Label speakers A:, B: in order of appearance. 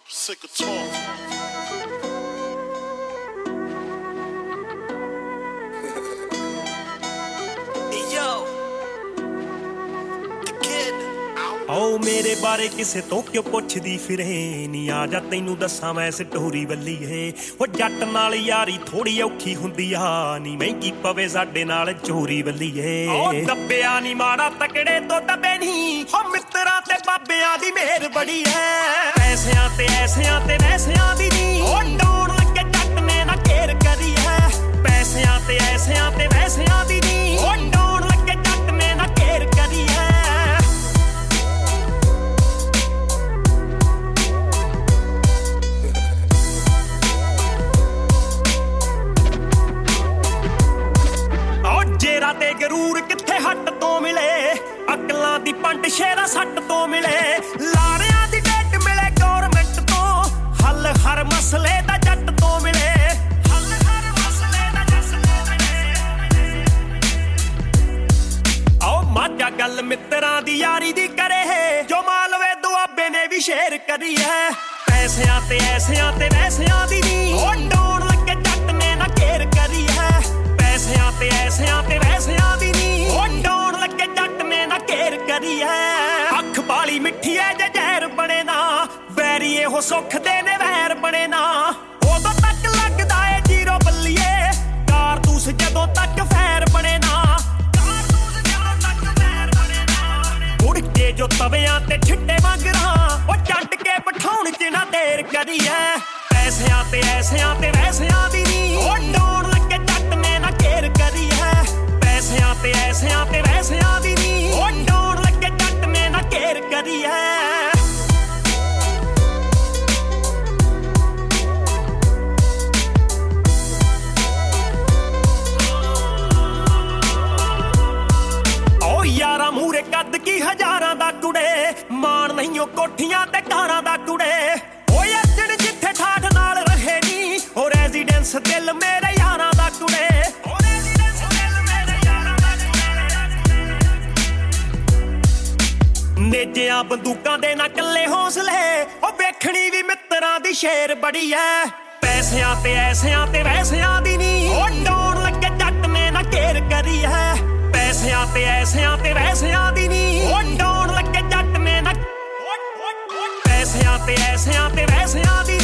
A: Sick of talk.
B: ਆਓ ਮੇਰੇ ਬਾਰੇ ਕਿਸੇ ਤੋਂ ਕਿਉਂ ਪੁੱਛਦੀ ਫਿਰੇ ਨੀ ਆ ਜਾ ਤੈਨੂੰ ਦੱਸਾਂ ਮੈਂ ਸਟੋਰੀ ਵੱਲੀਏ ਉਹ ਜੱਟ ਨਾਲ ਯਾਰੀ ਥੋੜੀ ਔਖੀ ਹੁੰਦੀ ਆ ਨੀ ਮਹਿੰਗੀ ਪਵੇ ਸਾਡੇ ਨਾਲ ਚੋਰੀ ਵੱਲੀਏ ਉਹ ਦੱਬਿਆ ਨੀ ਮਾੜਾ ਤਕੜੇ ਤੋਂ ਦੱਬੇ ਨੀ ਹੋ ਮਿੱਤਰਾਂ ਤੇ ਬਾਬਿਆਂ ਦੀ ਮਿਹਰ ਬੜੀ ਐ ਪੈਸਿਆਂ ਤੇ ਐਸਿਆਂ ਤੇ ਵੈਸਿਆਂ ਦੀ ਨੀ ਉਹ ਡਾਉਣ ਲੱਗੇ ਜੱਟ ਨੇ ਨਾ ਘੇਰ ਕਰੀ ਐ ਪੈਸਿਆਂ ਤੇ ਐਸਿਆਂ ਤੇ ਵੈਸਿਆਂ ਦੀ ਨੀ ਉਹ ਡਾਉਣ ਲੱਗੇ ਜੱਟ ਨੇ ਨਾ ਘੇਰ ਕਰੀ ਐ ਤੇ ਗਰੂਰ ਕਿੱਥੇ ਹੱਟ ਤੋਂ ਮਿਲੇ ਅਕਲਾਂ ਦੀ ਪੰਡ ਸ਼ੇਰਾ ਸੱਟ ਤੋਂ ਮਿਲੇ ਲਾਰਿਆਂ ਦੀ ਡੇਟ ਮਿਲੇ ਗੌਰਮੈਂਟ ਤੋਂ ਹੱਲ ਹਰ ਮਸਲੇ ਦਾ ਜੱਟ ਤੋਂ ਮਿਲੇ ਹੱਲ ਹਰ ਮਸਲੇ ਦਾ ਜੱਟ ਤੋਂ ਮਿਲੇ ਆਓ ਮਾਝਾ ਗੱਲ ਮਿੱਤਰਾਂ ਦੀ ਯਾਰੀ ਦੀ ਕਰੇ ਜੋ ਮਾਲਵੇ ਦੁਆਬੇ ਨੇ ਵੀ ਸ਼ੇਰ ਕਰੀ ਹੈ ਪੈਸਿਆਂ ਤੇ ਐਸਿਆਂ ਤੇ ਵੈਸਿਆਂ ਦੀ ਨੀ ਉਹ ਡਾਉਣ ਲੱਗੇ ਜੱਟ ਨੇ ਨਾ ਘੇਰ ਕਰੀ ਹੈ ਪੈਸਿਆਂ ਤੇ ਐਸਿਆਂ ਤੇ ਵੈਸਿਆਂ ਦੀ ਨੀ ਉਹ ਡਾਉਣ ਲੱਗੇ ਜੱਟ ਨੇ ਨਾ ਘੇਰ ਕਰੀ ਐ ਅੱਖ ਬਾਲੀ ਮਿੱਠੀ ਐ ਜੇ ਜ਼ਹਿਰ ਬਣੇ ਨਾ ਵੈਰੀ ਇਹੋ ਸੁੱਖ ਦੇ ਨੇ ਵੈਰ ਬਣੇ ਨਾ ਉਦੋਂ ਤੱਕ ਲੱਗਦਾ ਏ ਜੀਰੋ ਬੱਲੀਏ ਕਾਰਤੂਸ ਜਦੋਂ ਤੱਕ ਫੈਰ ਬਣੇ ਨਾ ਕਾਰਤੂਸ ਜਦੋਂ ਤੱਕ ਫੈਰ ਬਣੇ ਨਾ ਉੜ ਕੇ ਜੋ ਤਵਿਆਂ ਤੇ ਛਿੱਟੇ ਵਾਂਗਰਾਂ ਉਹ ਛੱਡ ਕੇ ਬਿਠਾਉਣ ਚ ਨਾ ਦੇਰ ਕਰੀ ਐ ਪੈਸਿਆਂ ਤੇ ਐਸਿਆਂ ਤੇ ਵੈਸਿਆਂ ਦੀ ਨੀ ਉਹ ਡਾਉਣ ਲੱਗੇ ਜੱਟ ਨੇ ਨਾ ਘੇਰ ਕਰੀ ਹੈ ਪੈਸਿਆਂ ਤੇ ਐਸਿਆਂ ਤੇ ਵੈਸਿਆਂ ਦੀ ਨੀ ਉਹ ਡਾਉਣ ਲੱਗੇ ਜੱਟ ਨੇ ਨਾ ਘੇਰ ਕਰੀ ਹੈ ਓ ਯਾਰਾਂ ਮੂਰੇ ਕੱਦ ਕੀ ਹਜ਼ਾਰਾਂ ਦਾ ਕੁੜੇ ਮਾਣ ਨਹੀਂ ਉਹ ਕੋਠੀਆਂ ਤੇ ਕਾਰਾਂ ਦਾ ਕੁੜੇ ਓਏ ਅਰਜਨ ਜਿੱਥੇ ਠਾਠ ਨਾਲ ਰਹੇ ਨੀ ਉਹ ਰੈਜ਼ੀਡੈਂਸ ਦਿਲ ਮੇਰੇ ਯਾਰਾਂ ਦਾ ਕੁੜੇ ਉਹ ਰੈਜ਼ੀਡੈਂਸ ਦਿਲ ਮੇਰੇ ਯਾਰਾਂ ਦਾ ਕੁੜੇ ਨੇਜਿਆਂ ਬੰਦੂਕਾਂ ਦੇ ਨਾ ਕੱਲੇ ਹੌਸਲੇ ਉਹ ਵੇਖਣੀ ਵੀ ਮਿੱਤਰਾਂ ਦੀ ਸ਼ੇਰ ਬੜੀ ਐ ਪੈਸਿਆਂ ਤੇ ਐਸਿਆਂ ਤੇ ਵੈਸਿਆਂ ਦੀ ਨੀ ਉਹ ਡਾਉਣ ਲੱਗੇ ਜੱਟ ਨੇ ਨਾ ਘੇਰ ਕਰੀ ਹੈ ਪੈਸਿਆਂ ਤੇ ਐਸਿਆਂ ਤੇ ਵੈਸਿਆਂ ਦੀ ਨੀ ਉਹ ਡਾਉਣ ਲੱਗੇ ਜੱਟ ਨੇ ਨਾ ਪੈਸਿਆਂ ਤੇ ਐਸਿਆਂ ਤੇ ਵੈਸਿਆਂ ਦੀ